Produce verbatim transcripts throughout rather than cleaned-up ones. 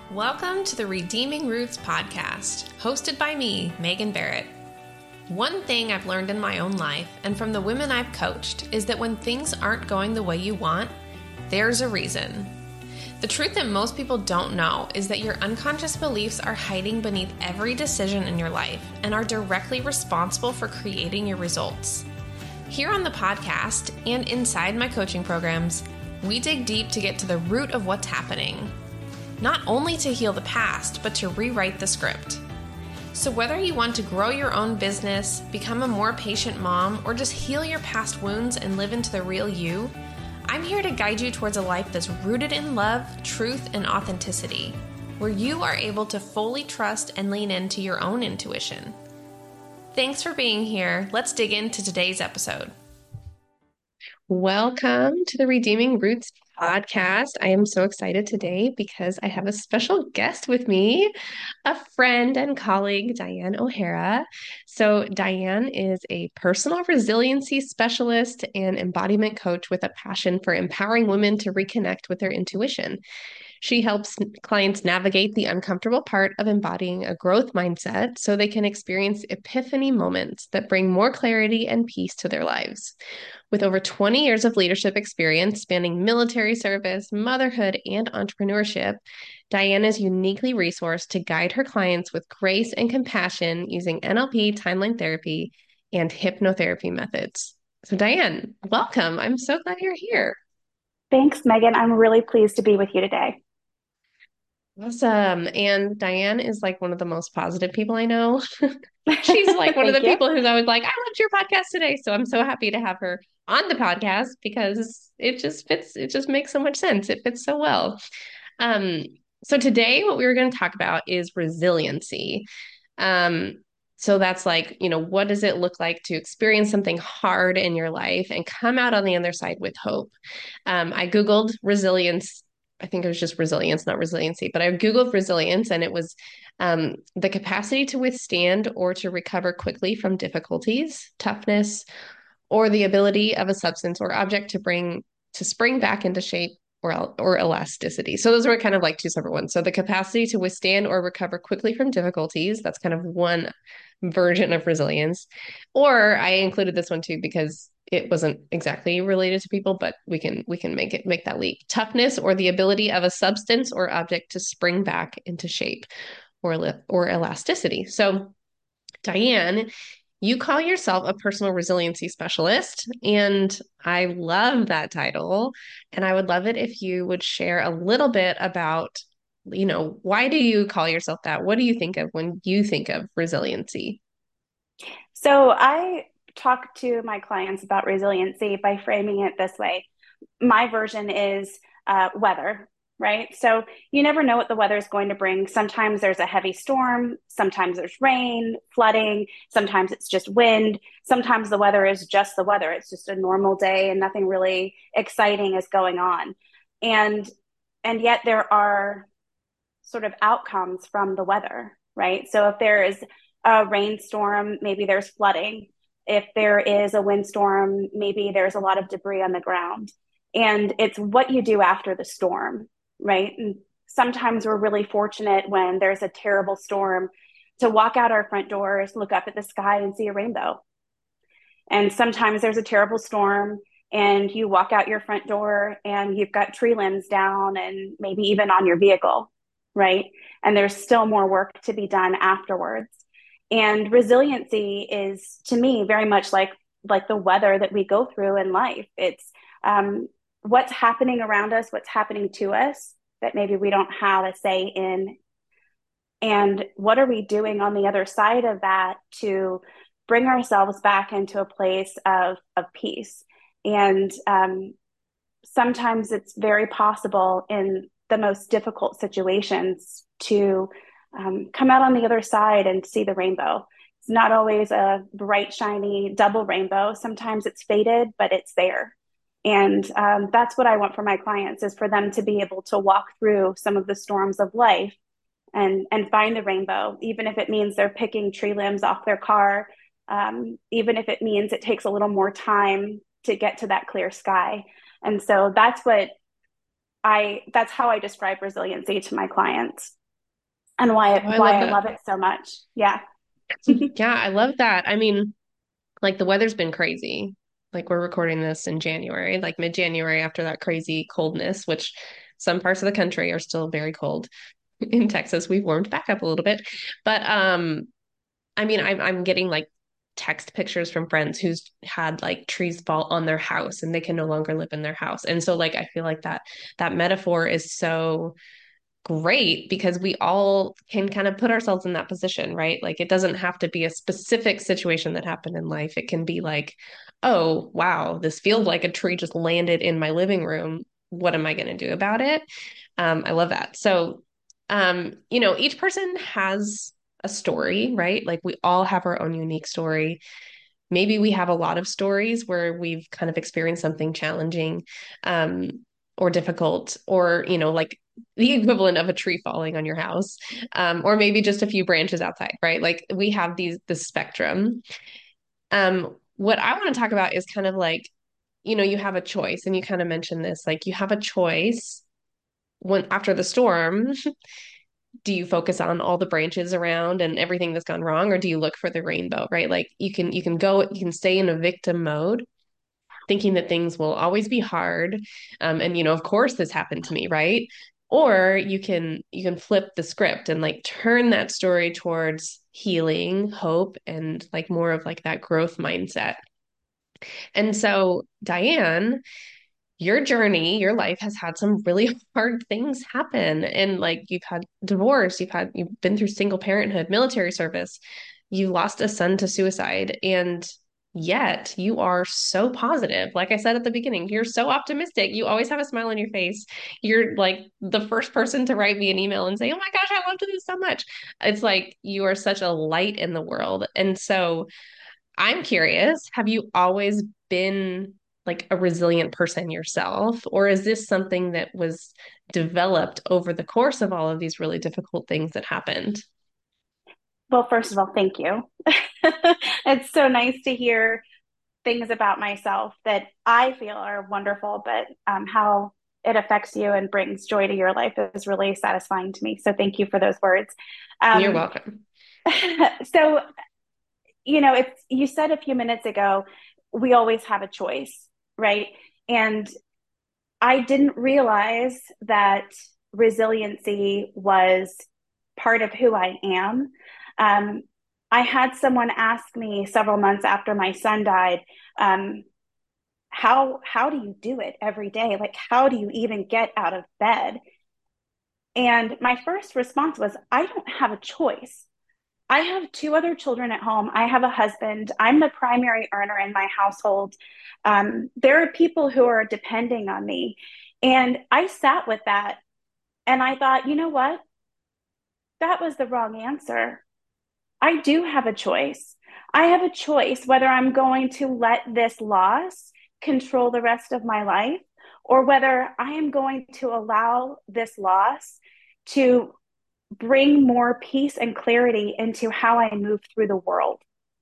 Welcome to the Redeeming Roots podcast, hosted by me, Megan Barrett. One thing I've learned in my own life and from the women I've coached is that when things aren't going the way you want, there's a reason. The truth that most people don't know is that your unconscious beliefs are hiding beneath every decision in your life and are directly responsible for creating your results. Here on the podcast and inside my coaching programs, we dig deep to get to the root of what's happening. Not only to heal the past, but to rewrite the script. So whether you want to grow your own business, become a more patient mom, or just heal your past wounds and live into the real you, I'm here to guide you towards a life that's rooted in love, truth, and authenticity, where you are able to fully trust and lean into your own intuition. Thanks for being here. Let's dig into today's episode. Welcome to the Redeeming Roots podcast. I am so excited today because I have a special guest with me, a friend and colleague, Diane O'Hara. So Diane is a personal resiliency specialist and embodiment coach with a passion for empowering women to reconnect with their intuition. She helps clients navigate the uncomfortable part of embodying a growth mindset so they can experience epiphany moments that bring more clarity and peace to their lives. With over twenty years of leadership experience spanning military service, motherhood, and entrepreneurship, Diane is uniquely resourced to guide her clients with grace and compassion using N L P, timeline therapy, and hypnotherapy methods. So Diane, welcome. I'm so glad you're here. Thanks, Megan. I'm really pleased to be with you today. Awesome. And Diane is like one of the most positive people I know. She's like one of the Thank you. people who's always like, I loved your podcast today. So I'm so happy to have her on the podcast because it just fits, it just makes so much sense. It fits so well. Um, so today what we were going to talk about is resiliency. Um, so that's like, you know, what does it look like to experience something hard in your life and come out on the other side with hope? Um, I Googled resilience. I think it was just resilience, not resiliency, but I Googled resilience and it was um, the capacity to withstand or to recover quickly from difficulties, toughness, or the ability of a substance or object to bring to spring back into shape or, or elasticity. So those were kind of like two separate ones. So the capacity to withstand or recover quickly from difficulties, that's kind of one version of resilience. Or I included this one too because it wasn't exactly related to people, but we can we can make it make that leap. Toughness or the ability of a substance or object to spring back into shape or or elasticity. So Diane, you call yourself a personal resiliency specialist, and I love that title. And I would love it if you would share a little bit about, you know, why do you call yourself that? What do you think of when you think of resiliency? So I talk to my clients about resiliency by framing it this way. My version is uh, weather, right? So you never know what the weather is going to bring. Sometimes there's a heavy storm, sometimes there's rain, flooding, sometimes it's just wind, sometimes the weather is just the weather. It's just a normal day and nothing really exciting is going on. And and yet there are sort of outcomes from the weather, right? So if there is a rainstorm, maybe there's flooding. If there is a windstorm, maybe there's a lot of debris on the ground. And it's what you do after the storm, right? And sometimes we're really fortunate when there's a terrible storm to walk out our front doors, look up at the sky and see a rainbow. And sometimes there's a terrible storm and you walk out your front door and you've got tree limbs down and maybe even on your vehicle, right? And there's still more work to be done afterwards. And resiliency is, to me, very much like like the weather that we go through in life. It's um, what's happening around us, what's happening to us that maybe we don't have a say in, and what are we doing on the other side of that to bring ourselves back into a place of of peace. And um, sometimes it's very possible in the most difficult situations to um, come out on the other side and see the rainbow. It's not always a bright, shiny double rainbow. Sometimes it's faded, but it's there. And um, that's what I want for my clients is for them to be able to walk through some of the storms of life and, and find the rainbow, even if it means they're picking tree limbs off their car, um, even if it means it takes a little more time to get to that clear sky. And so that's what I that's how I describe resiliency to my clients and why Oh, I why love I that. love it so much. Yeah. Yeah, I love that. I mean, like the weather's been crazy. Like we're recording this in January, like mid-January after that crazy coldness, which some parts of the country are still very cold. In Texas, we've warmed back up a little bit. But um, I mean, I'm I'm getting like text pictures from friends who's had like trees fall on their house and they can no longer live in their house. And so like I feel like that that metaphor is so great because we all can kind of put ourselves in that position, right? Like it doesn't have to be a specific situation that happened in life. It can be like, oh, wow, this feels like a tree just landed in my living room. What am I going to do about it? Um, I love that. So, um, you know, each person has a story, right? Like we all have our own unique story. Maybe we have a lot of stories where we've kind of experienced something challenging, um, or difficult, or, you know, like the equivalent of a tree falling on your house, um, or maybe just a few branches outside, right? Like we have these, the spectrum. Um, what I want to talk about is kind of like, you know, you have a choice, and you kind of mentioned this, like you have a choice when after the storm, do you focus on all the branches around and everything that's gone wrong, or do you look for the rainbow, right? Like you can you can go you can stay in a victim mode thinking that things will always be hard, um, and you know of course this happened to me, right? Or you can you can flip the script and like turn that story towards healing, hope, and like more of like that growth mindset. And so Diane, your journey, your life has had some really hard things happen. And like you've had divorce, you've had, you've been through single parenthood, military service, you lost a son to suicide. And yet you are so positive. Like I said at the beginning, you're so optimistic. You always have a smile on your face. You're like the first person to write me an email and say, oh my gosh, I loved this so much. It's like you are such a light in the world. And so, I'm curious, have you always been like a resilient person yourself, or is this something that was developed over the course of all of these really difficult things that happened? Well, first of all, thank you. It's so nice to hear things about myself that I feel are wonderful, but um, how it affects you and brings joy to your life is really satisfying to me. So thank you for those words. You're Um, welcome. so, you know, it's, you said a few minutes ago, we always have a choice, right? And I didn't realize that resiliency was part of who I am. Um, I had someone ask me several months after my son died, um, how how do you do it every day? Like, how do you even get out of bed? And my first response was, I don't have a choice. I have two other children at home. I have a husband. I'm the primary earner in my household. Um, there are people who are depending on me. And I sat with that and I thought, you know what? That was the wrong answer. I do have a choice. I have a choice whether I'm going to let this loss control the rest of my life or whether I am going to allow this loss to bring more peace and clarity into how I move through the world.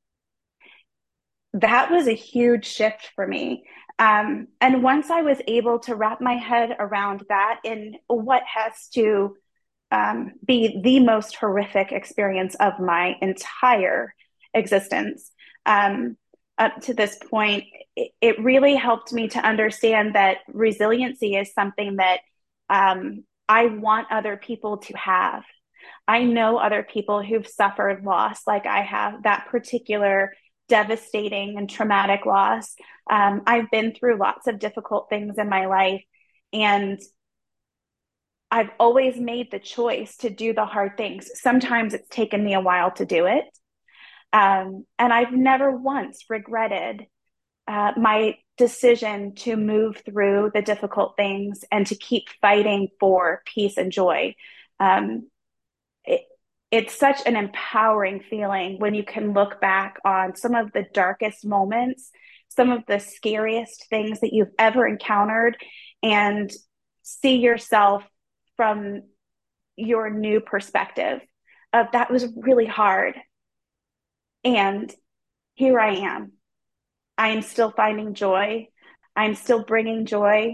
That was a huge shift for me. Um, and once I was able to wrap my head around that in what has to um, be the most horrific experience of my entire existence, um, up to this point, it, it really helped me to understand that resiliency is something that um, I want other people to have. I know other people who've suffered loss like I have, that particular devastating and traumatic loss. Um, I've been through lots of difficult things in my life, and I've always made the choice to do the hard things. Sometimes it's taken me a while to do it. Um, and I've never once regretted uh, my decision to move through the difficult things and to keep fighting for peace and joy. Um, it, it's such an empowering feeling when you can look back on some of the darkest moments, some of the scariest things that you've ever encountered, and see yourself from your new perspective of that was really hard. And here I am. I am still finding joy. I'm still bringing joy.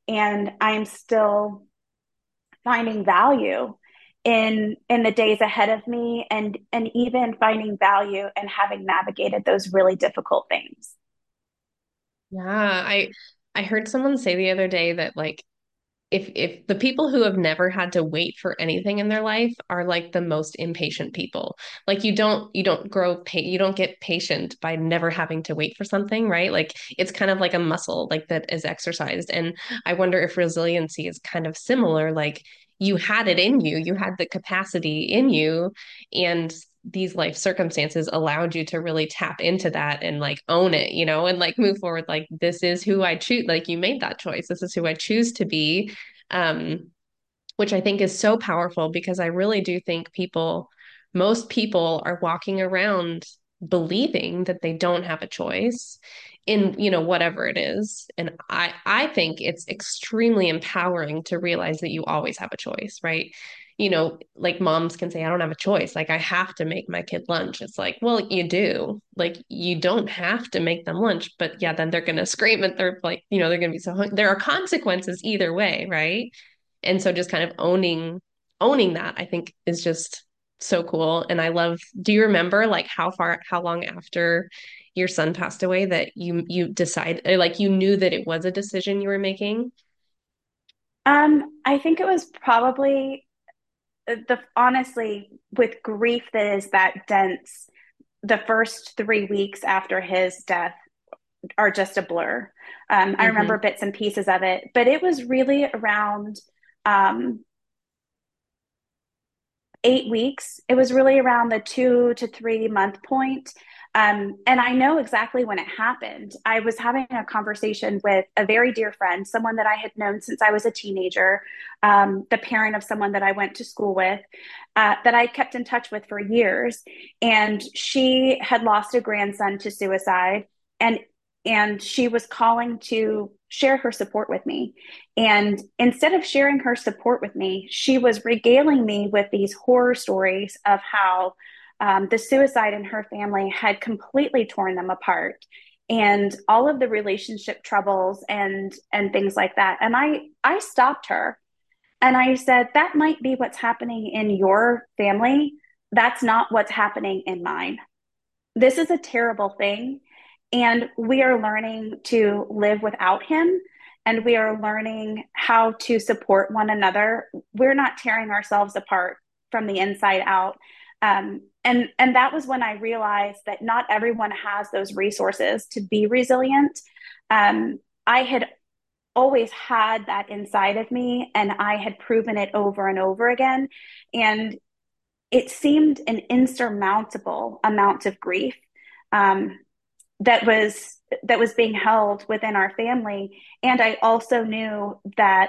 and I'm still finding value in in the days ahead of me, and and even finding value in having navigated those really difficult things. Yeah, I I heard someone say the other day that like if if the people who have never had to wait for anything in their life are like the most impatient people. Like you don't you don't grow pa you don't get patient by never having to wait for something, right? Like it's kind of like a muscle like that is exercised. And I wonder if resiliency is kind of similar. Like you had it in you, you had the capacity in you, and these life circumstances allowed you to really tap into that and like own it, you know, and like move forward. Like this is who I choose. Like you made that choice. This is who I choose to be, um, which I think is so powerful because I really do think people, most people are walking around believing that they don't have a choice in, you know, whatever it is. And I, I think it's extremely empowering to realize that you always have a choice, right? You know, like moms can say, I don't have a choice. Like, I have to make my kid lunch. It's like, well, you do. Like, you don't have to make them lunch, but yeah, then they're going to scream and they're like, you know, they're going to be so hungry. There are consequences either way, right? And so just kind of owning owning that I think is just so cool. And I love, do you remember like how far how long after your son passed away that you you decide like you knew that it was a decision you were making? Um, I think it was probably the honestly, with grief that is that dense, the first three weeks after his death are just a blur. Um, I remember Hmm. bits and pieces of it, but it was really around um, eight weeks. It was really around the two to three month point. Um, and I know exactly when it happened. I was having a conversation with a very dear friend, someone that I had known since I was a teenager, um, the parent of someone that I went to school with, uh, that I kept in touch with for years. And she had lost a grandson to suicide. And and she was calling to share her support with me. And instead of sharing her support with me, she was regaling me with these horror stories of how um, the suicide in her family had completely torn them apart, and all of the relationship troubles and and things like that. And I I stopped her and I said, that might be what's happening in your family. That's not what's happening in mine. This is a terrible thing. And we are learning to live without him, and we are learning how to support one another. We're not tearing ourselves apart from the inside out. Um, and, and that was when I realized that not everyone has those resources to be resilient. Um, I had always had that inside of me, and I had proven it over and over again. And it seemed an insurmountable amount of grief. Um, that was that was being held within our family, and I also knew that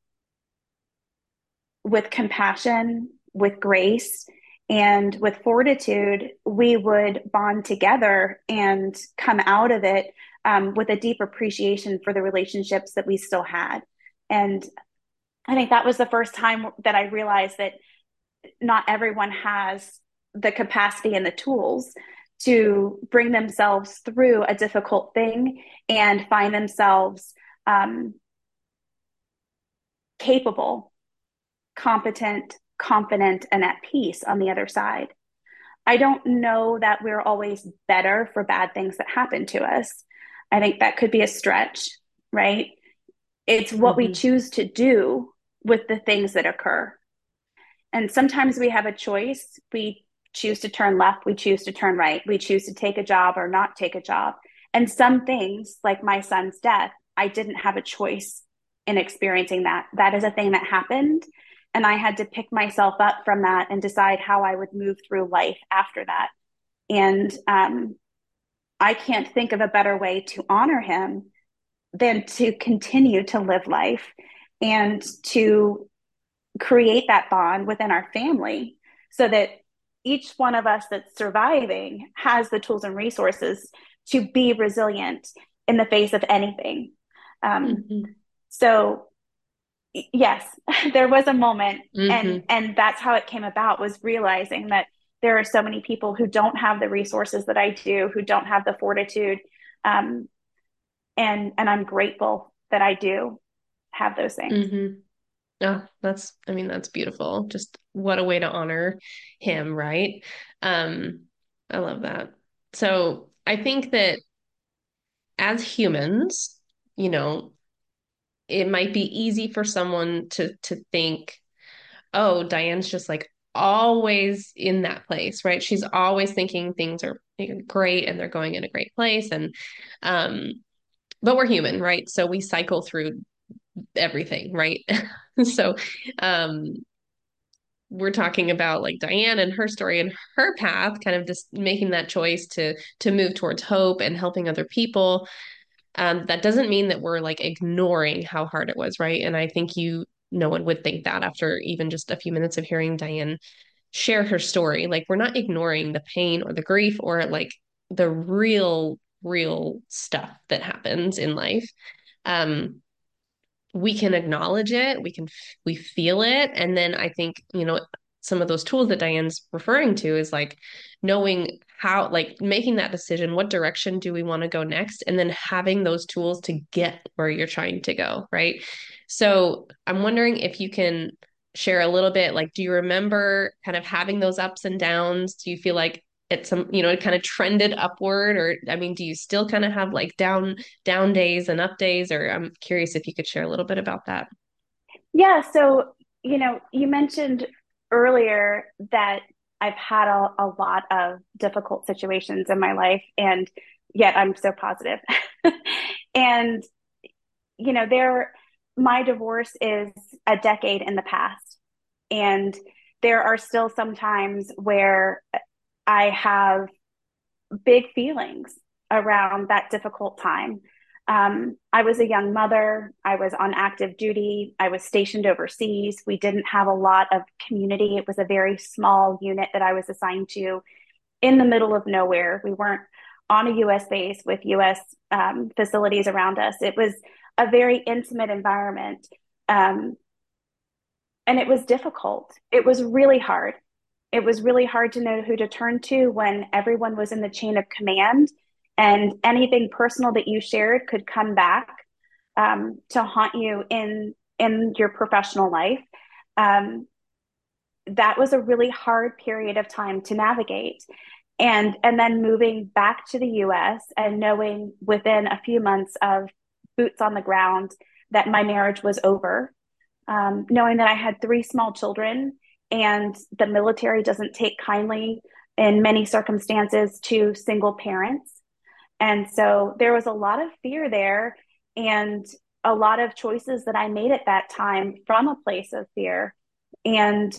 with compassion, with grace, and with fortitude, we would bond together and come out of it um, with a deep appreciation for the relationships that we still had. And I think that was the first time that I realized that not everyone has the capacity and the tools to bring themselves through a difficult thing and find themselves um, capable, competent, confident, and at peace on the other side. I don't know that we're always better for bad things that happen to us. I think that could be a stretch, right? It's what we Hmm. choose to do with the things that occur. And sometimes we have a choice. We choose to turn left, we choose to turn right, we choose to take a job or not take a job. And some things, like my son's death, I didn't have a choice in experiencing that. That is a thing that happened. And I had to pick myself up from that and decide how I would move through life after that. And um, I can't think of a better way to honor him than to continue to live life and to create that bond within our family so that each one of us that's surviving has the tools and resources to be resilient in the face of anything. Um, Hmm. so yes, there was a moment, and Hmm. and that's how it came about, was realizing that there are so many people who don't have the resources that I do, who don't have the fortitude, um, and and I'm grateful that I do. have those things. Mm-hmm. Oh, that's, I mean, that's beautiful. Just what a way to honor him, right? Um, I love that. So I think that as humans, you know, it might be easy for someone to to think, oh, Diane's just like always in that place, right? She's always thinking things are great and they're going in a great place. And um, but we're human, right? So we cycle through everything, right? So um we're talking about like Diane and her story and her path, kind of just making that choice to to move towards hope and helping other people. Um, that doesn't mean that we're like ignoring how hard it was, right? And I think you, no one would think that after even just a few minutes of hearing Diane share her story. Like we're not ignoring the pain or the grief or like the real, real stuff that happens in life. Um, we can acknowledge it, we can we feel it, and then I think, you know, some of those tools that Diane's referring to is like knowing how, like making that decision, what direction do we want to go next, and then having those tools to get where you're trying to go, right? So I'm wondering if you can share a little bit, like, do you remember kind of having those ups and downs? Do you feel like it's some, you know, it kind of trended upward, or I mean, do you still kind of have like down down days and up days? Or I'm curious if you could share a little bit about that. Yeah. So, you know, you mentioned earlier that I've had a, a lot of difficult situations in my life, and yet I'm so positive. And, you know, there, my divorce is a decade in the past. And there are still some times where I have big feelings around that difficult time. Um, I was a young mother. I was on active duty. I was stationed overseas. We didn't have a lot of community. It was a very small unit that I was assigned to in the middle of nowhere. We weren't on a U S base with U S um, facilities around us. It was a very intimate environment. Um, and it was difficult. It was really hard. It was really hard to know who to turn to when everyone was in the chain of command, and anything personal that you shared could come back um, to haunt you in in your professional life. Um, that was a really hard period of time to navigate. And and then moving back to the U S and knowing within a few months of boots on the ground that my marriage was over, um, knowing that I had three small children, and the military doesn't take kindly in many circumstances to single parents. And so there was a lot of fear there, and a lot of choices that I made at that time from a place of fear. And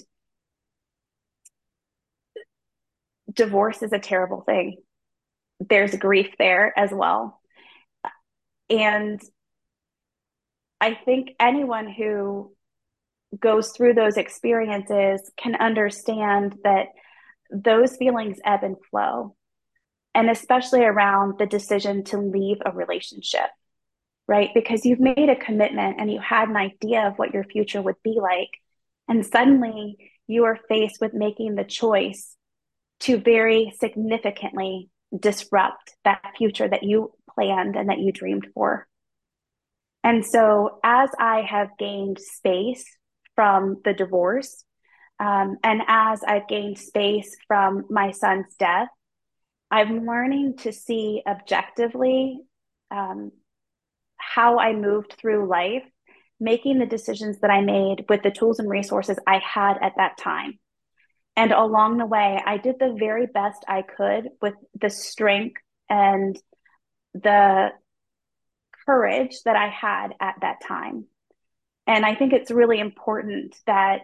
divorce is a terrible thing. There's grief there as well. And I think anyone who goes through those experiences can understand that those feelings ebb and flow, and especially around the decision to leave a relationship, right? Because you've made a commitment and you had an idea of what your future would be like. And suddenly you are faced with making the choice to very significantly disrupt that future that you planned and that you dreamed for. And so, as I have gained space from the divorce, um, and as I've gained space from my son's death, I'm learning to see objectively um, how I moved through life, making the decisions that I made with the tools and resources I had at that time. And along the way, I did the very best I could with the strength and the courage that I had at that time. And I think it's really important that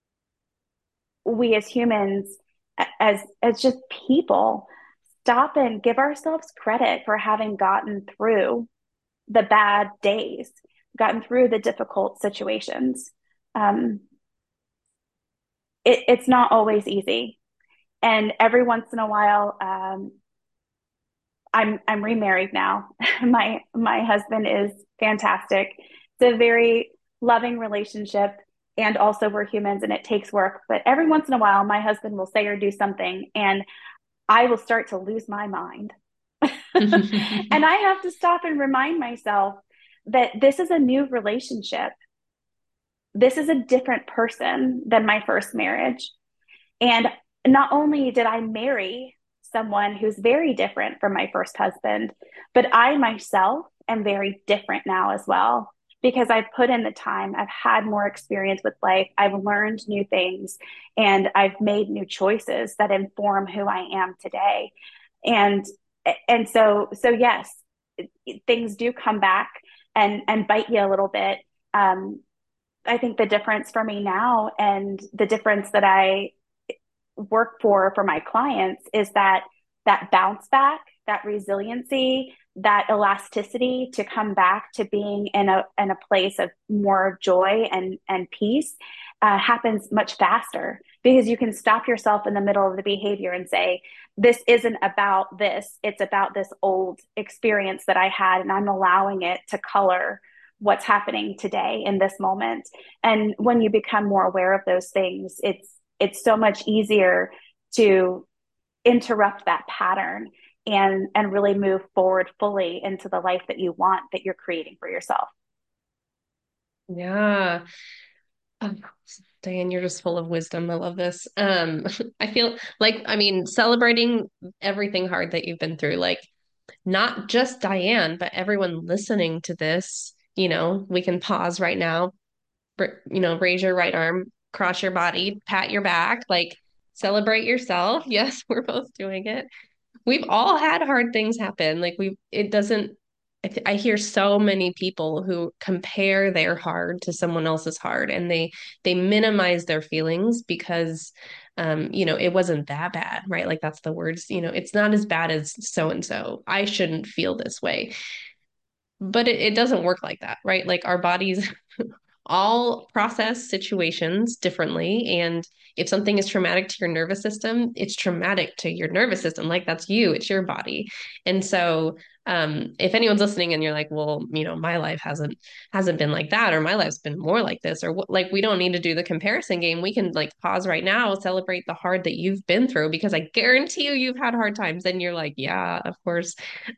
we as humans, as as just people, stop and give ourselves credit for having gotten through the bad days, gotten through the difficult situations. Um, it, it's not always easy, and every once in a while, um, I'm I'm remarried now. my my husband is fantastic. It's a very loving relationship, and also we're humans and it takes work. But every once in a while, my husband will say or do something, and I will start to lose my mind. And I have to stop and remind myself that this is a new relationship. this is a different person than my first marriage. And not only did I marry someone who's very different from my first husband, but I myself am very different now as well because I've put in the time, I've had more experience with life, I've learned new things, and I've made new choices that inform who I am today. And and so so yes, things do come back and and bite you a little bit. Um, I think the difference for me now and the difference that I work for for my clients is that that bounce back, that resiliency, that elasticity to come back to being in a in a place of more joy and and peace uh, happens much faster because you can stop yourself in the middle of the behavior and say, this isn't about this, it's about this old experience that I had, and I'm allowing it to color what's happening today in this moment. And when you become more aware of those things, it's it's so much easier to interrupt that pattern and and really move forward fully into the life that you want, that you're creating for yourself. Yeah. Oh, Diane, you're just full of wisdom. I love this. Um, I feel like, I mean, celebrating everything hard that you've been through, like not just Diane, but everyone listening to this, you know, we can pause right now, you know, raise your right arm, cross your body, pat your back, like celebrate yourself. Yes, we're both doing it. We've all had hard things happen. Like we, it doesn't, I, th I hear so many people who compare their hard to someone else's hard and they, they minimize their feelings because, um, you know, it wasn't that bad, right? Like that's the words, you know, it's not as bad as so and so. I shouldn't feel this way. But it, it doesn't work like that, right? Like our bodies all process situations differently. And if something is traumatic to your nervous system, it's traumatic to your nervous system. Like that's you, it's your body. And so um, if anyone's listening and you're like, well, you know, my life hasn't hasn't been like that, or my life's been more like this, or what, like we don't need to do the comparison game. We can like pause right now, celebrate the hard that you've been through, because I guarantee you you've had hard times. And you're like, yeah, of course,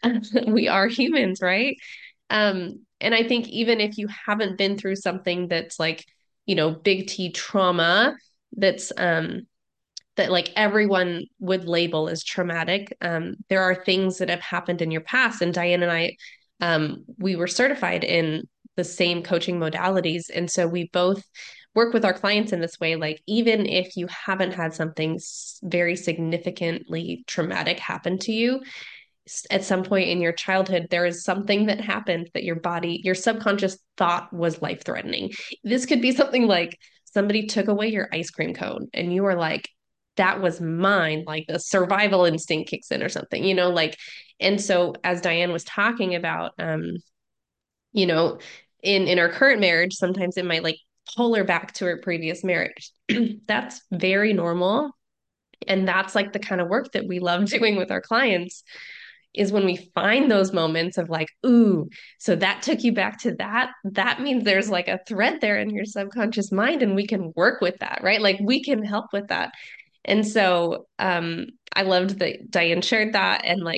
we are humans, right? Um, and I think even if you haven't been through something that's like, you know, big T trauma, that's um that like everyone would label as traumatic, um, there are things that have happened in your past. And Diane and I, um, we were certified in the same coaching modalities. And so we both work with our clients in this way. Like, even if you haven't had something very significantly traumatic happen to you, at some point in your childhood, there is something that happened that your body, your subconscious thought was life threatening. This could be something like somebody took away your ice cream cone and you were like, that was mine, like the survival instinct kicks in or something, you know, like, and so as Diane was talking about, um, you know, in in our current marriage, sometimes it might like pull her back to her previous marriage. That's very normal. And that's like the kind of work that we love doing with our clients, is when we find those moments of like, ooh, so that took you back to that. That means there's like a thread there in your subconscious mind, and we can work with that, right? Like we can help with that. And so um, I loved that Diane shared that. And like,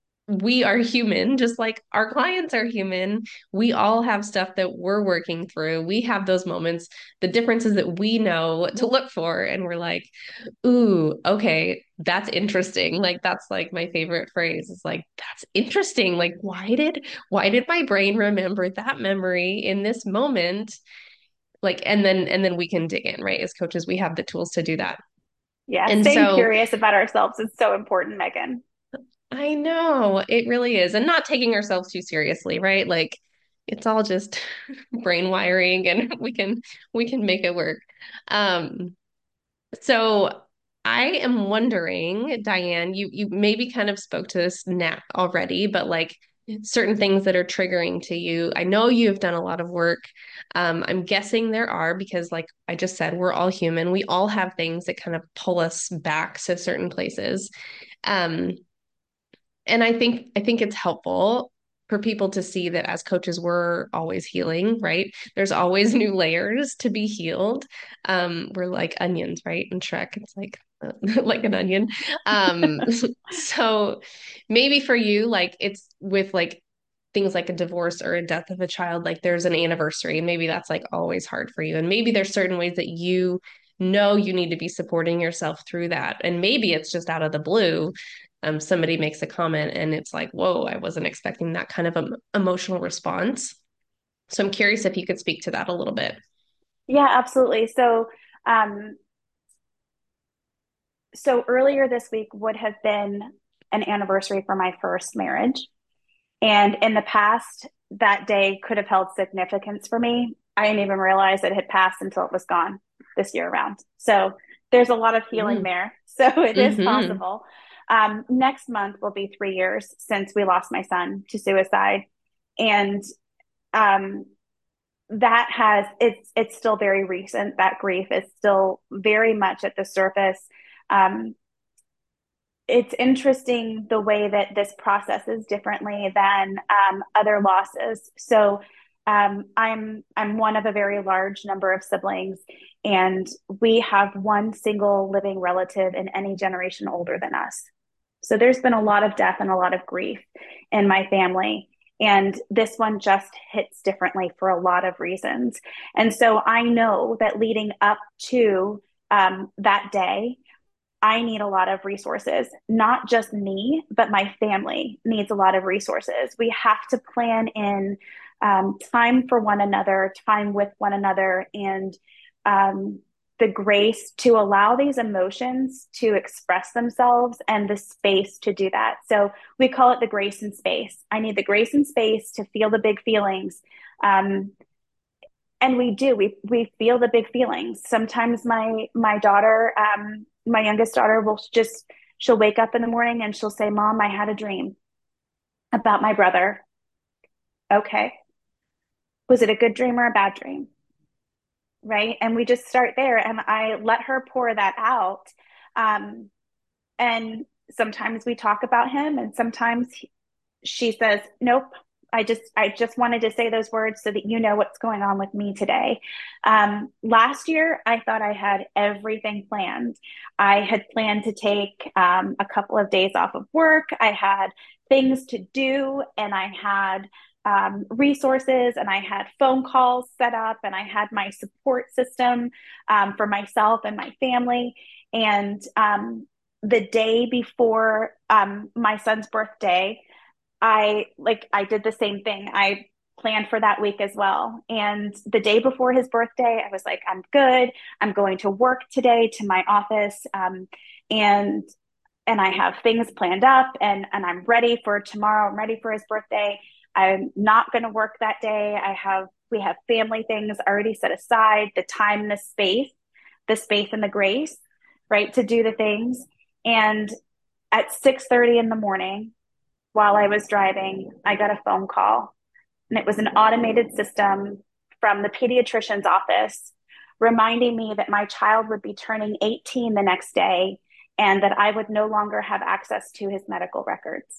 we are human, just like our clients are human. We all have stuff that we're working through. We have those moments. The difference is that we know what to look for. And we're like, ooh, okay, that's interesting. Like that's like my favorite phrase. It's like, that's interesting. Like, why did why did my brain remember that memory in this moment? Like, and then and then we can dig in, right? As coaches, we have the tools to do that. Yeah, And staying so curious about ourselves is so important, Megan. I know it really is. And not taking ourselves too seriously, right? Like it's all just brain wiring and we can we can make it work. Um, so I am wondering, Diane, you you maybe kind of spoke to this now already, but like certain things that are triggering to you. I know you've done a lot of work. Um, I'm guessing there are, because like I just said, we're all human. We all have things that kind of pull us back to certain places. Um, and I think I think it's helpful for people to see that as coaches, we're always healing, right? There's always new layers to be healed. Um, we're like onions, right? In Shrek, it's like uh, like an onion. Um, so maybe for you, like it's with like things like a divorce or a death of a child, like there's an anniversary, and maybe that's like always hard for you. And maybe there's certain ways that you know you need to be supporting yourself through that. And maybe it's just out of the blue. Um, somebody makes a comment and it's like, whoa, I wasn't expecting that kind of um, emotional response. So I'm curious if you could speak to that a little bit. Yeah, absolutely. So, um, so earlier this week would have been an anniversary for my first marriage. And in the past, that day could have held significance for me. I didn't even realize it had passed until it was gone this year around. So there's a lot of healing Mm. there. So it is Hmm. possible. Um, next month will be three years since we lost my son to suicide. And um, that has it's it's still very recent. That grief is still very much at the surface. Um, it's interesting the way that this processes differently than um, other losses. So um, I'm I'm one of a very large number of siblings, and we have one single living relative in any generation older than us. So there's been a lot of death and a lot of grief in my family. And this one just hits differently for a lot of reasons. And so I know that leading up to um, that day, I need a lot of resources. Not just me, but my family needs a lot of resources. We have to plan in um, time for one another, time with one another, and um, the grace to allow these emotions to express themselves and the space to do that. So we call it the grace and space. I need the grace and space to feel the big feelings. Um, and we do we we feel the big feelings. Sometimes my my daughter um my youngest daughter will just she'll wake up in the morning and she'll say, Mom, I had a dream about my brother. Okay, was it a good dream or a bad dream? Right, and we just start there, and I let her pour that out. um and sometimes we talk about him, and sometimes he, she says, nope, I just I just wanted to say those words so that you know what's going on with me today. Um, last year, I thought I had everything planned. I had planned to take um, a couple of days off of work. I had things to do, and I had um, resources, and I had phone calls set up, and I had my support system um, for myself and my family. And um, the day before um, my son's birthday, I like I did the same thing. I planned for that week as well. And the day before his birthday, I was like, I'm good. I'm going to work today to my office. Um, and and I have things planned up, and and I'm ready for tomorrow. I'm ready for his birthday. I'm not going to work that day. I have we have family things already set aside, the time, the space, the space and the grace, right, to do the things. And at six thirty in the morning, while I was driving, I got a phone call, and it was an automated system from the pediatrician's office reminding me that my child would be turning eighteen the next day and that I would no longer have access to his medical records.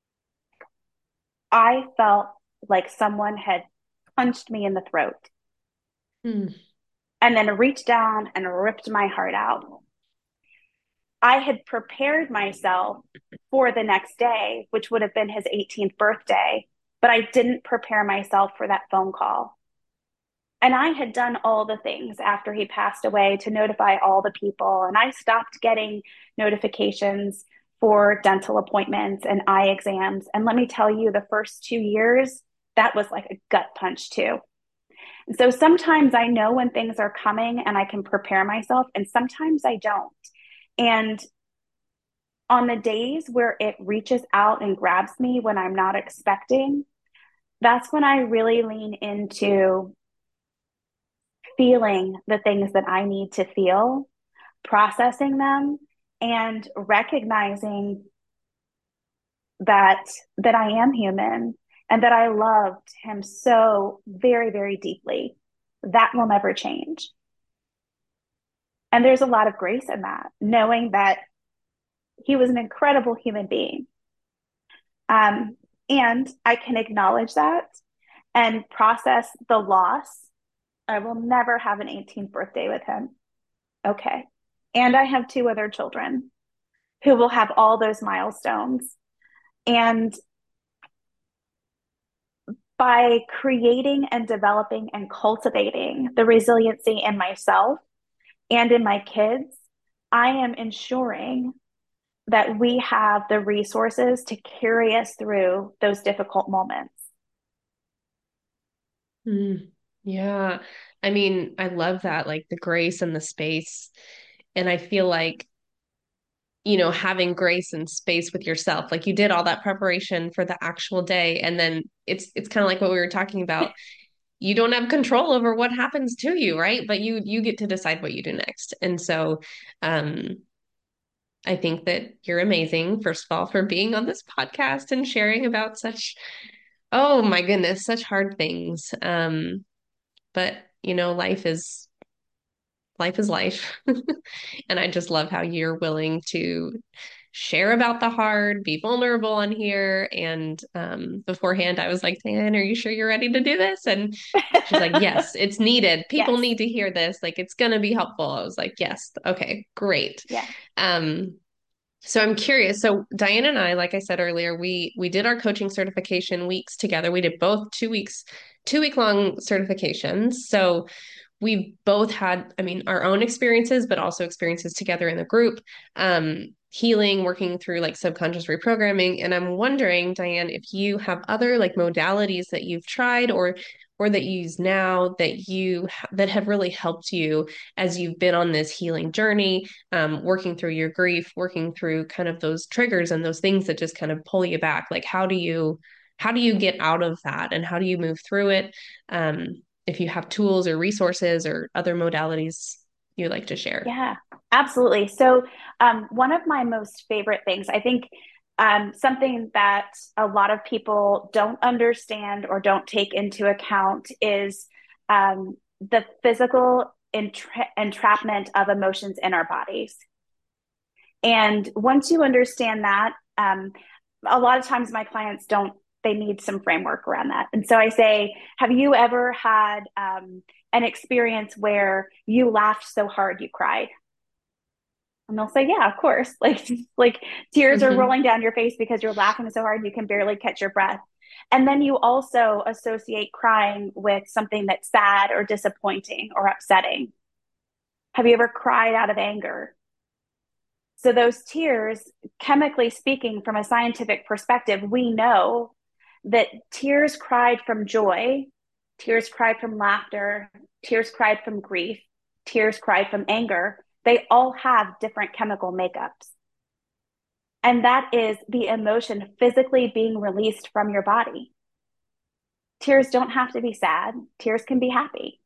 I felt like someone had punched me in the throat Hmm. and then reached down and ripped my heart out. I had prepared myself for the next day, which would have been his eighteenth birthday, but I didn't prepare myself for that phone call. And I had done all the things after he passed away to notify all the people. And I stopped getting notifications for dental appointments and eye exams. And let me tell you, the first two years, that was like a gut punch, too. And so sometimes I know when things are coming and I can prepare myself, and sometimes I don't. And on the days where it reaches out and grabs me when I'm not expecting, that's when I really lean into feeling the things that I need to feel, processing them, and recognizing that that I am human and that I loved him so very, very deeply. That will never change. And there's a lot of grace in that, knowing that he was an incredible human being. Um, and I can acknowledge that and process the loss. I will never have an eighteenth birthday with him. Okay. And I have two other children who will have all those milestones. And by creating and developing and cultivating the resiliency in myself and in my kids, I am ensuring that we have the resources to carry us through those difficult moments. Mm, yeah. I mean, I love that, like the grace and the space. And I feel like, you know, having grace and space with yourself, like you did all that preparation for the actual day. And then it's it's kind of like what we were talking about. You don't have control over what happens to you, right? But you you get to decide what you do next. And so um I think that you're amazing, first of all, for being on this podcast and sharing about such, oh my goodness, such hard things. Um, but you know, life is life is life. And I just love how you're willing to share about the hard, be vulnerable on here. And um, beforehand, I was like, Dan, are you sure you're ready to do this? And she's like, yes, it's needed. People Yes. need to hear this. Like, it's going to be helpful. I was like, yes. Okay, great. Yeah. Um, so I'm curious. So Diane and I, like I said earlier, we we did our coaching certification weeks together. We did both two weeks, two week long certifications. So we've both had, I mean, our own experiences, but also experiences together in the group, um, healing, working through like subconscious reprogramming. And I'm wondering, Diane, if you have other like modalities that you've tried or or that you use now that you that have really helped you as you've been on this healing journey, um, working through your grief, working through kind of those triggers and those things that just kind of pull you back. Like how do you how do you get out of that and how do you move through it? Um, if you have tools or resources or other modalities you'd like to share. Yeah, absolutely. So, um, one of my most favorite things, I think, um, something that a lot of people don't understand or don't take into account is um, the physical entra- entrapment of emotions in our bodies. And once you understand that, um, a lot of times my clients don't, they need some framework around that. And so I say, have you ever had um, an experience where you laughed so hard you cried? And they'll say, yeah, of course. Like, like tears are Mm-hmm. rolling down your face because you're laughing so hard you can barely catch your breath. And then you also associate crying with something that's sad or disappointing or upsetting. Have you ever cried out of anger? So those tears, chemically speaking, from a scientific perspective, we know that tears cried from joy, tears cried from laughter, tears cried from grief, tears cried from anger. They all have different chemical makeups. And that is the emotion physically being released from your body. Tears don't have to be sad, tears can be happy.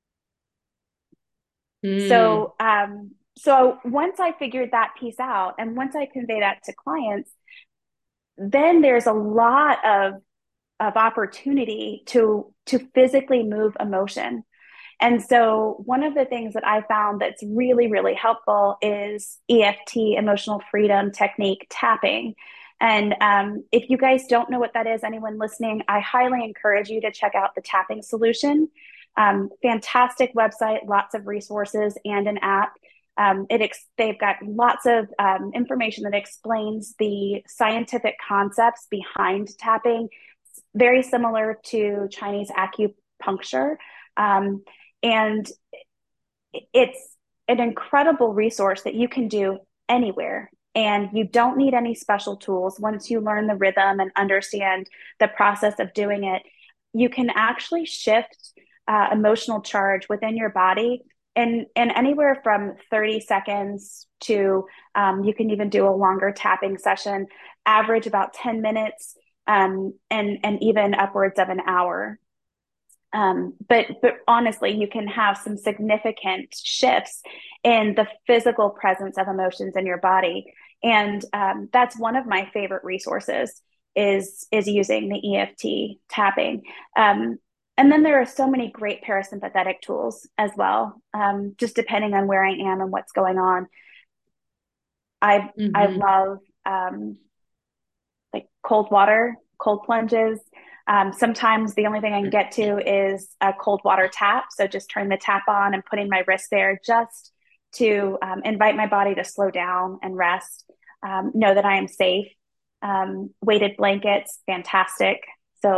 Mm. So, um, so once I figured that piece out, and once I convey that to clients, then there's a lot of of opportunity to to physically move emotion. And so one of the things that I found that's really, really helpful is E F T, emotional freedom technique tapping. And um, if you guys don't know what that is, anyone listening, I highly encourage you to check out the tapping solution. Um, fantastic website, lots of resources and an app. Um, it ex- they've got lots of um, information that explains the scientific concepts behind tapping, very similar to Chinese acupuncture. Um, and it's an incredible resource that you can do anywhere. And you don't need any special tools. Once you learn the rhythm and understand the process of doing it, you can actually shift uh, emotional charge within your body in, in anywhere from thirty seconds to um, you can even do a longer tapping session, average about ten minutes, um, and, and even upwards of an hour. Um, but but honestly, you can have some significant shifts in the physical presence of emotions in your body, and um, that's one of my favorite resources is is using the E F T tapping. Um, and then there are so many great parasympathetic tools as well, um, just depending on where I am and what's going on. I I Mm-hmm. love um, like cold water, cold plunges. Um, sometimes the only thing I can get to is a cold water tap. So just turning the tap on and putting my wrist there just to um, invite my body to slow down and rest, um, know that I am safe. Um, weighted blankets, fantastic. So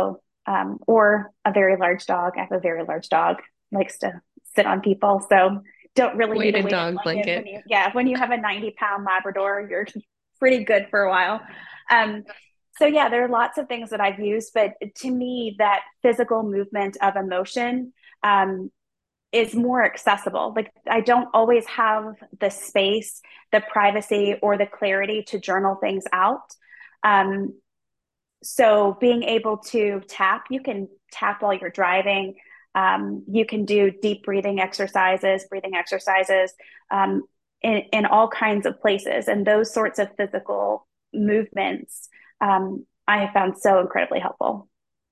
um, or a very large dog. I have a very large dog, likes to sit on people. So don't really need a Weighted weighted dog blanket blanket. when you, yeah, when you have a ninety pound Labrador, you're pretty good for a while. Um, so yeah, there are lots of things that I've used, but to me, that physical movement of emotion um, is more accessible. Like I don't always have the space, the privacy, or the clarity to journal things out. Um, so being able to tap, you can tap while you're driving. Um, you can do deep breathing exercises, breathing exercises um, in, in all kinds of places. And those sorts of physical movements um, I have found so incredibly helpful.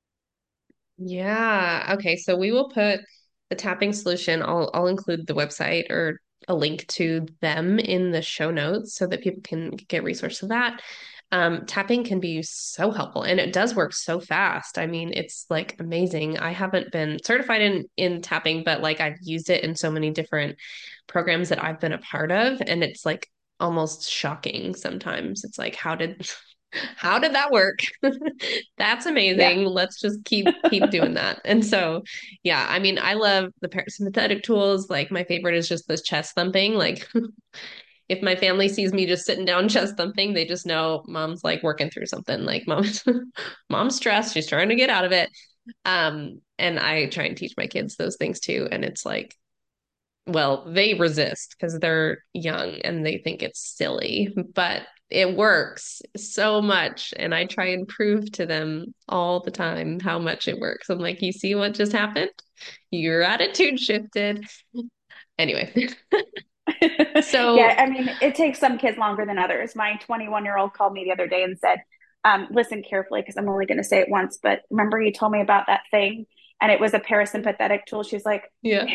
Yeah. Okay. So we will put the tapping solution. I'll I'll include the website or a link to them in the show notes so that people can get resource to that. Um, tapping can be so helpful and it does work so fast. I mean, it's like amazing. I haven't been certified in in tapping, but like I've used it in so many different programs that I've been a part of, and it's like almost shocking sometimes. It's like, how did how did that work? That's Yeah. amazing. Let's just keep keep doing that. And so, yeah, I mean, I love the parasympathetic tools. Like my favorite is just this chest thumping. Like if my family sees me just sitting down chest thumping, they just know mom's like working through something. Like mom's mom's stressed. She's trying to get out of it. Um, and I try and teach my kids those things too. And it's like, well, they resist because they're young and they think it's silly, but it works so much. And I try and prove to them all the time how much it works. I'm like, you see what just happened? Your attitude shifted. Anyway, Yeah, so I mean, it takes some kids longer than others. My twenty-one year old called me the other day and said, um, listen carefully because I'm only going to say it once, but remember you told me about that thing and it was a parasympathetic tool. She's like, yeah. it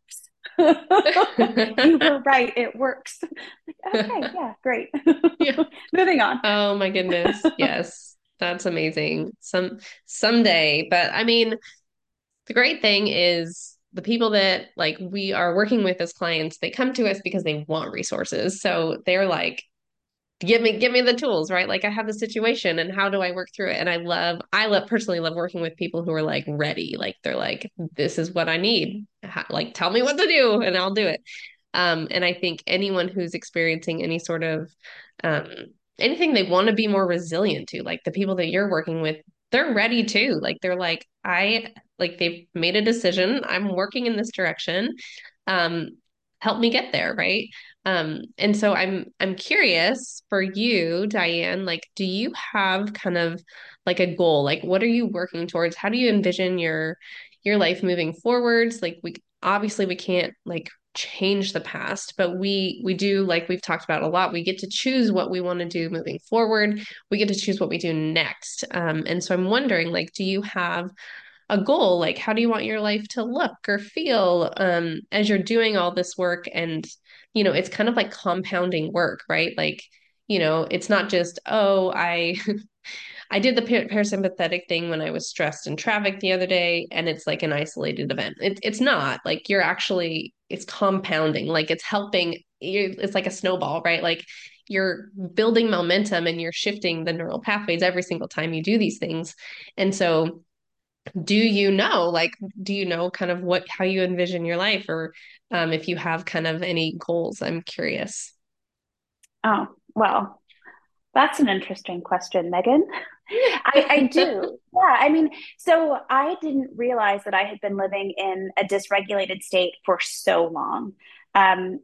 works. You were right. It works. Like, okay, yeah, great. Yeah. Moving on. Oh my goodness. Yes. That's amazing. Some someday, but I mean, the great thing is the people that like we are working with as clients, they come to us because they want resources. So they're like, give me give me the tools, right? Like I have the situation and how do I work through it? And I love I love personally love working with people who are like ready. Like they're like, this is what I need. How, like tell me what to do and I'll do it. Um, and I think anyone who's experiencing any sort of um, anything they want to be more resilient to, like the people that you're working with, they're ready too. Like they're like, I like they've made a decision. I'm working in this direction. Um, help me get there, right? Um, and so I'm I'm curious for you, Diane, like, do you have kind of like a goal? Like, what are you working towards? How do you envision your your life moving forwards? Like we obviously we can't like change the past, but we we do like we've talked about a lot. We get to choose what we want to do moving forward. We get to choose what we do next. Um, and so I'm wondering, like, do you have a goal? Like, how do you want your life to look or feel um, as you're doing all this work? And, you know, it's kind of like compounding work, right? Like, you know, it's not just, oh, I I did the par- parasympathetic thing when I was stressed in traffic the other day, and it's like an isolated event. It, it's not like you're actually, it's compounding, like it's helping, you- it's like a snowball, right? Like you're building momentum and you're shifting the neural pathways every single time you do these things. And so, do you know, like, do you know kind of what, how you envision your life or um, if you have kind of any goals? I'm curious. Oh, well, that's an interesting question, Megan. I, I do. Yeah. I mean, so I didn't realize that I had been living in a dysregulated state for so long. Um,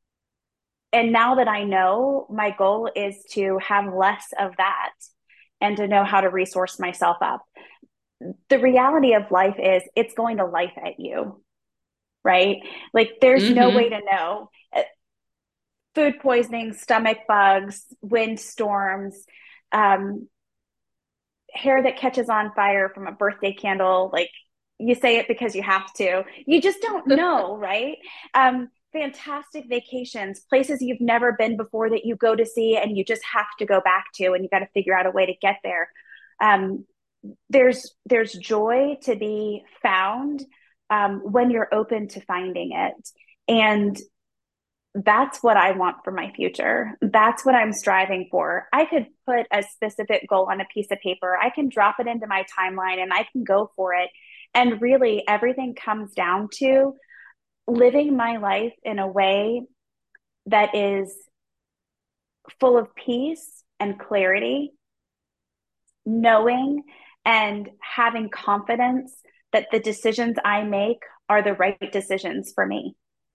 and now that I know, my goal is to have less of that and to know how to resource myself up. The reality of life is it's going to life at you, right? Like there's no way Mm-hmm. to know. Uh, Food poisoning, stomach bugs, windstorms, um, hair that catches on fire from a birthday candle, like you say it because you have to. You just don't know, right? Um, fantastic vacations, places you've never been before that you go to see and you just have to go back to, and you got to figure out a way to get there. Um, there's there's joy to be found um, when you're open to finding it, and that's what I want for my future. That's what I'm striving for. I could put a specific goal on a piece of paper. I can drop it into my timeline and I can go for it. And really, everything comes down to living my life in a way that is full of peace and clarity, knowing and having confidence that the decisions I make are the right decisions for me.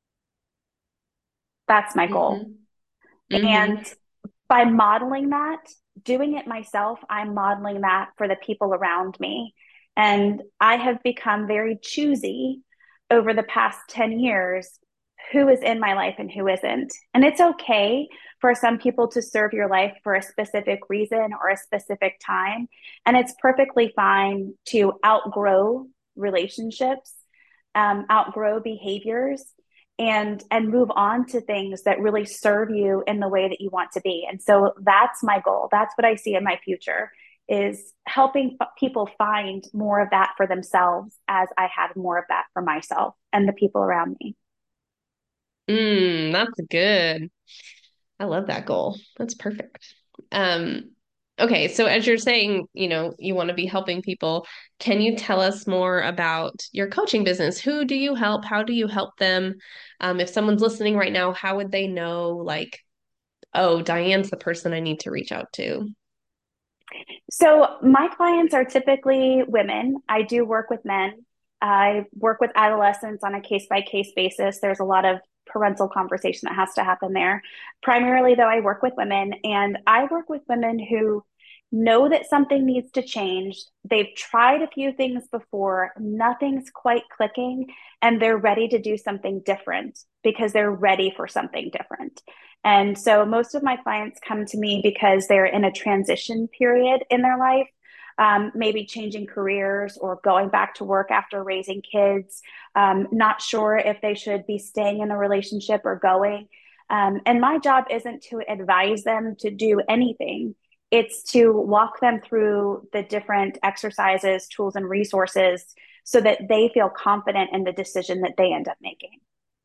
That's my goal. Mm-hmm. Mm-hmm. And by modeling that, doing it myself, I'm modeling that for the people around me. And I have become very choosy over the past ten years who is in my life and who isn't. And it's okay for some people to serve your life for a specific reason or a specific time. And it's perfectly fine to outgrow relationships, um, outgrow behaviors, and and move on to things that really serve you in the way that you want to be. And so that's my goal. That's what I see in my future, is helping f- people find more of that for themselves as I have more of that for myself and the people around me. Mm, that's good. I love that goal. That's perfect. Um, okay, so as you're saying, you know, you want to be helping people, can you tell us more about your coaching business? Who do you help? How do you help them? Um, if someone's listening right now, how would they know, like, oh, Diane's the person I need to reach out to? So my clients are typically women. I do work with men. I work with adolescents on a case by case basis. There's a lot of parental conversation that has to happen there. Primarily, though, I work with women, and I work with women who know that something needs to change. They've tried a few things before, nothing's quite clicking, and they're ready to do something different because they're ready for something different. And so most of my clients come to me because they're in a transition period in their life, um, maybe changing careers or going back to work after raising kids, um, not sure if they should be staying in a relationship or going. Um, and my job isn't to advise them to do anything. It's to walk them through the different exercises, tools, and resources so that they feel confident in the decision that they end up making.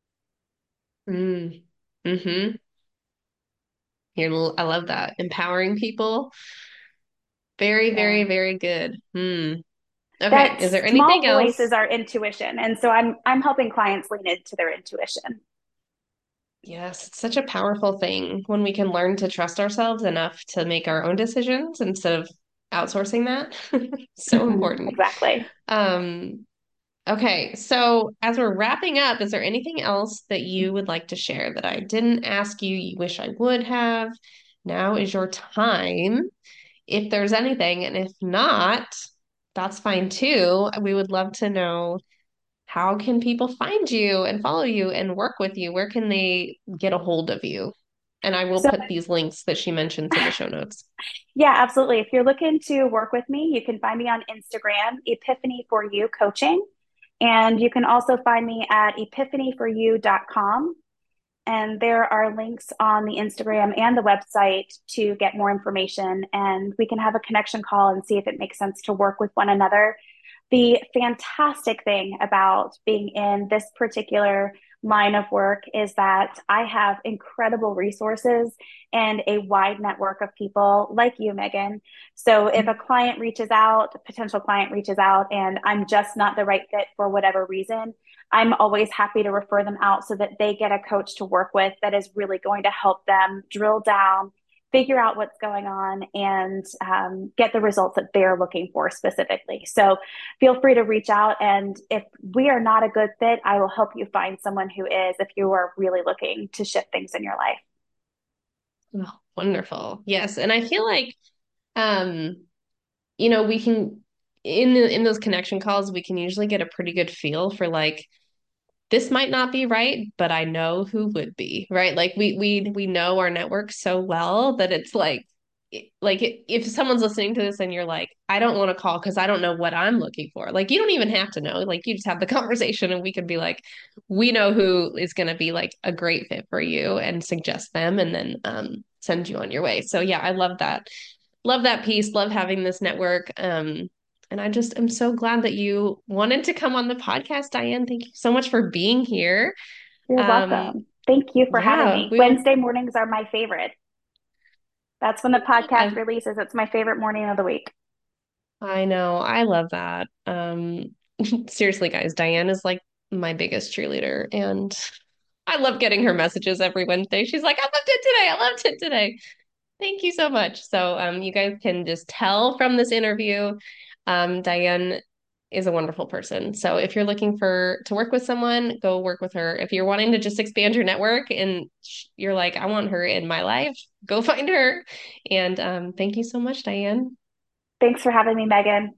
Mm. Mm-hmm. Here, I love that. Empowering people. Very, very, Yeah. very good. Hmm. Okay. That Is there small anything voice is else? our intuition. And so I'm I'm helping clients lean into their intuition. Yes, it's such a powerful thing when we can learn to trust ourselves enough to make our own decisions instead of outsourcing that. So important. Exactly. Um, okay, so as we're wrapping up, is there anything else that you would like to share that I didn't ask you, you wish I would have? Now is your time, if there's anything, and if not, that's fine too. We would love to know, how can people find you and follow you and work with you? Where can they get a hold of you? And I will So put these links that she mentioned to the show notes. yeah, absolutely. If you're looking to work with me, you can find me on Instagram, Epiphany for You Coaching. And you can also find me at epiphany for you dot com. And there are links on the Instagram and the website to get more information. And we can have a connection call and see if it makes sense to work with one another. The fantastic thing about being in this particular line of work is that I have incredible resources and a wide network of people like you, Megan. So if a client reaches out, a potential client reaches out, and I'm just not the right fit for whatever reason, I'm always happy to refer them out so that they get a coach to work with that is really going to help them drill down, figure out what's going on, and um, get the results that they're looking for specifically. So feel free to reach out. And if we are not a good fit, I will help you find someone who is if you are really looking to shift things in your life. Oh, wonderful. Yes. And I feel like, um, you know, we can, in the, in those connection calls, we can usually get a pretty good feel for, like, this might not be right, but I know who would be, right? Like we we we know our network so well that it's like, like if someone's listening to this and you're like, I don't want to call because I don't know what I'm looking for. Like, you don't even have to know. Like, you just have the conversation and we could be like, we know who is going to be like a great fit for you, and suggest them, and then um send you on your way. So yeah, I love that. Love that piece. Love having this network. Um and I just am so glad that you wanted to come on the podcast, Diane. Thank you so much for being here. You're Um, welcome. Thank you for having Yeah, me. we will. Wednesday mornings are my favorite. That's when the podcast Yeah, releases. It's my favorite morning of the week. I know. I love that. Um, seriously, guys, Diane is like my biggest cheerleader, and I love getting her messages every Wednesday. She's like, I loved it today. I loved it today. Thank you so much. So, um, you guys can just tell from this interview, um, Diane is a wonderful person. So, if you're looking for to work with someone, go work with her. If you're wanting to just expand your network and sh- you're like, I want her in my life, go find her. And um, thank you so much, Diane. Thanks for having me, Megan.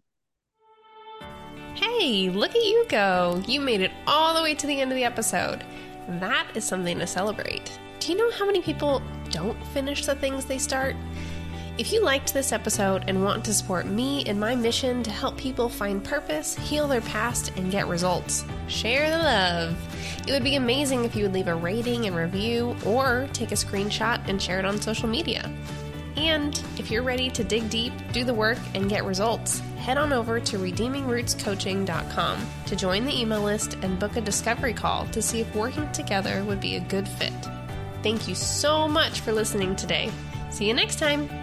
Hey, look at you go! You made it all the way to the end of the episode. That is something to celebrate. Do you know how many people don't finish the things they start? If you liked this episode and want to support me in my mission to help people find purpose, heal their past, and get results, share the love. It would be amazing if you would leave a rating and review or take a screenshot and share it on social media. And if you're ready to dig deep, do the work, and get results, head on over to redeeming roots coaching dot com to join the email list and book a discovery call to see if working together would be a good fit. Thank you so much for listening today. See you next time.